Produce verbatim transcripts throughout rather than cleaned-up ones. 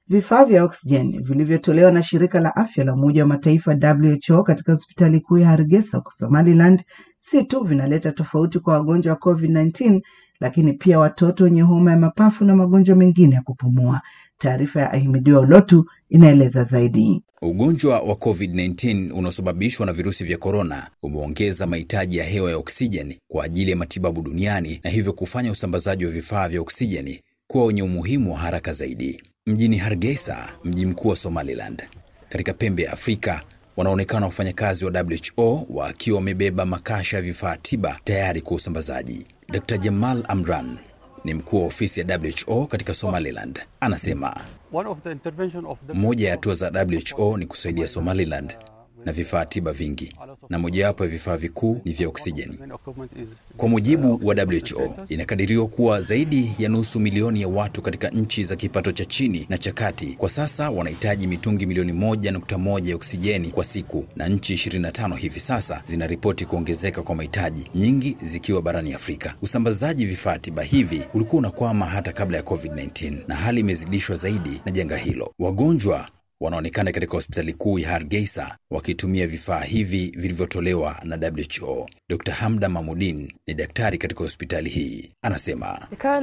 Vifaa vya oksijeni vilivyotolewa na shirika la afya la Umoja wa Mataifa W H O katika hospitali kuu ya Hargeisa kwa Somaliland si tu vinaleta tofauti kwa wagonjwa wa COVID kumi na tisa, lakini pia watoto wenye homa ya mapafu na magonjwa mengine ya kupumua. Taarifa ya Ahimidiwa Olotu inaeleza zaidi. Ugonjwa wa COVID kumi na tisa unaosababishwa na virusi vya korona umeongeza mahitaji ya hewa ya oksijeni kwa ajili ya matibabu duniani na hivyo kufanya usambazaji wa vifaa vya oksijeni kuwa wenye umuhimu wa haraka zaidi. Mjini Hargeisa, mji mkuu wa Somaliland, katika pembe ya Afrika, wanaonekana wafanyakazi wa W H O wakiwa wamebeba makasha ya vifaa tiba tayari kwa usambazaji. Daktari Jamal Amran ni mkuu wa ofisi ya W H O katika Somaliland. Anasema, moja ya hatua za W H O ni kusaidia Somaliland na vifaa tiba vingi, na mojawapo ya vifaa vikuu ni vya oksijeni. Kwa mujibu wa W H O, inakadiriwa kuwa zaidi ya nusu milioni ya watu katika nchi za kipato cha chini na cha kati kwa sasa wanahitaji mitungi milioni moja nukta moja ya oksijeni kwa siku, na nchi ishirini na tano hivi sasa zinaripoti kuongezeka kwa mahitaji, nyingi zikiwa barani Afrika. Usambazaji vifaa tiba hivi ulikuwa unakwama hata kabla ya COVID kumi na tisa, na hali imezidishwa zaidi na janga hilo. Wagonjwa wanaonekana katika hospitali kuu ya Hargeisa wakitumia vifaa hivi vilivyotolewa na W H O. Doctor Hamda Mahmudin ni daktari katika hospitali hii. Anasema,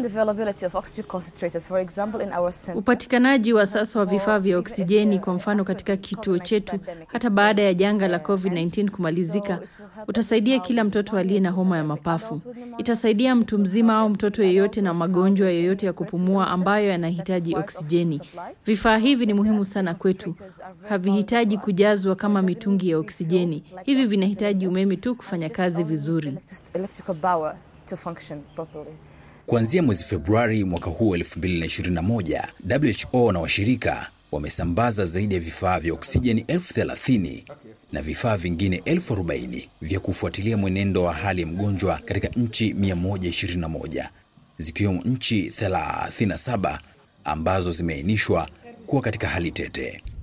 upatikanaji wa sasa wa vifaa vya oksijeni, kwa mfano katika kituo chetu, hata baada ya janga la COVID kumi na tisa kumalizika, utasaidia kila mtoto aliye na homa ya mapafu. Itasaidia mtu mzima au mtoto yeyote na magonjwa yoyote ya kupumua ambayo yanahitaji oksijeni. Vifaa hivi ni muhimu sana kwetu. Havihitaji kujazwa kama mitungi ya oksijeni. Hivi vinahitaji umeme tu kufanya kazi vizuri. Kuanzia mwezi Februari mwaka huu elfu mbili na ishirini na moja, W H O na washirika wamesambaza zaidi ya vifaa vya oksijeni elfu thelathini na vifaa vingine elfu arobaini vya kufuatilia mwenendo wa hali ya mgonjwa katika nchi mia moja ishirini na moja, zikiwemo nchi thelathini na saba ambazo zimeainishwa kuwa katika hali tete.